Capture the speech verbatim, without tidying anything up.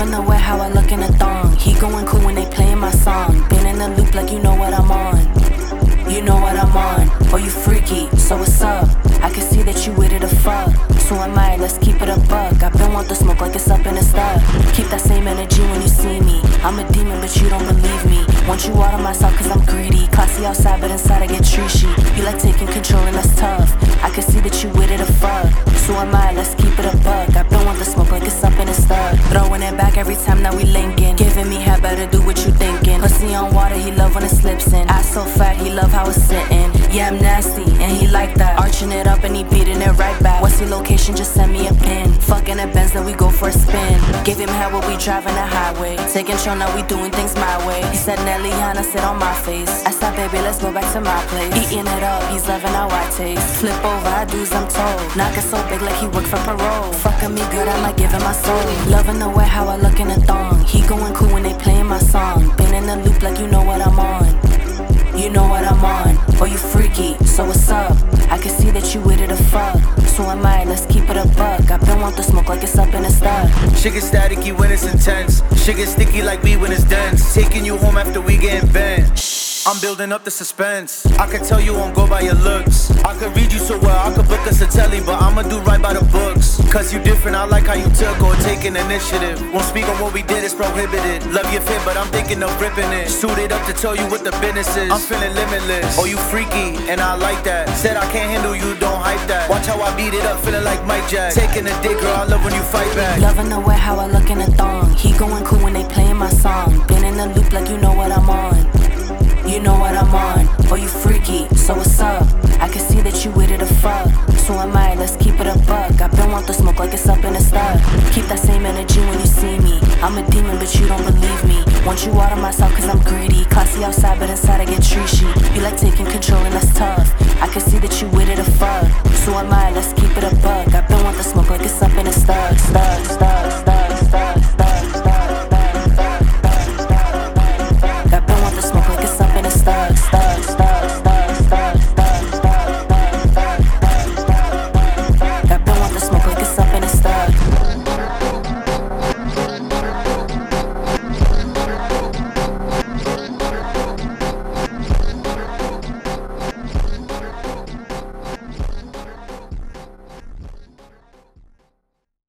Loving the way how I look in a thong. He going cool when they playing my song. Been in the loop like you know what I'm on. You know what I'm on. Oh, you freaky, so what's up? I can see that you with it a fuck. So am I, let's keep it a buck. I been want the smoke like it's up in the stuff. Keep that same energy when you see me. I'm a demon, but you don't believe me. Want you out of myself cause I'm greedy. Classy outside, but inside I get treachy. You like taking control and that's tough. I can see that you with it a fuck. So am I, let's keep it a buck. I been want the smoke like it's up in the stuff. Throwing it back every time that we linkin'. Giving me head, better do what you thinking. Pussy on water, he love when it slips in. Ass so fat, he love how it's sitting. Yeah, I'm nasty, and he like that. Arching it up and he beating it right back. What's your location? Just send me a pin. Fucking a Benz, then we go for a spin. Give him hell while we driving the highway. Taking control, now we doing things my way. He said Nellyana, sit on my face. I said, baby, let's go back to my place. Eating it up, he's loving how I taste. Flip over, I do as I'm told. Knock it so big like he work for parole. Fucking me good, I might give him my soul. Loving the way how I look in a thong. He going cool when they playing my song. Been in the loop like you know what I'm on. You know what I'm on. Oh, you freaky, so what's up? I can see that you with it a fuck. So am I, let's keep it a buck. I been want the smoke like it's up in the stuff. Shit get staticky when it's intense. Shit get sticky like weed when it's dense. Taking you home after we getting bent. I'm building up the suspense. I can tell you won't go by your looks. I could read you so well, I could book us a telly, but I'ma do right by the books. Cause you different, I like how you took or taking initiative. Won't speak on what we did, it's prohibited. Love your fit, but I'm thinking of ripping it. Suited up to tell you what the business is. I'm feeling limitless. Oh, you freaky, and I like that. Said I can't handle you, don't hype that. Watch how I beat it up, feeling like Mike Jack. Taking a dick, girl, I love when you fight back. Loving the way how I look in a thong. He going cool when they playing my song. Been in the loop like you know what I'm on. You know what I'm on. Oh, you freaky, so what's up? I can see that you with it a fuck. So am I, let's keep it a buck. I been want the smoke like it's up in the stuff. Keep that same energy when you see me. I'm a demon, but you don't believe me. Want you out of myself cause I'm greedy. Classy outside, but inside I get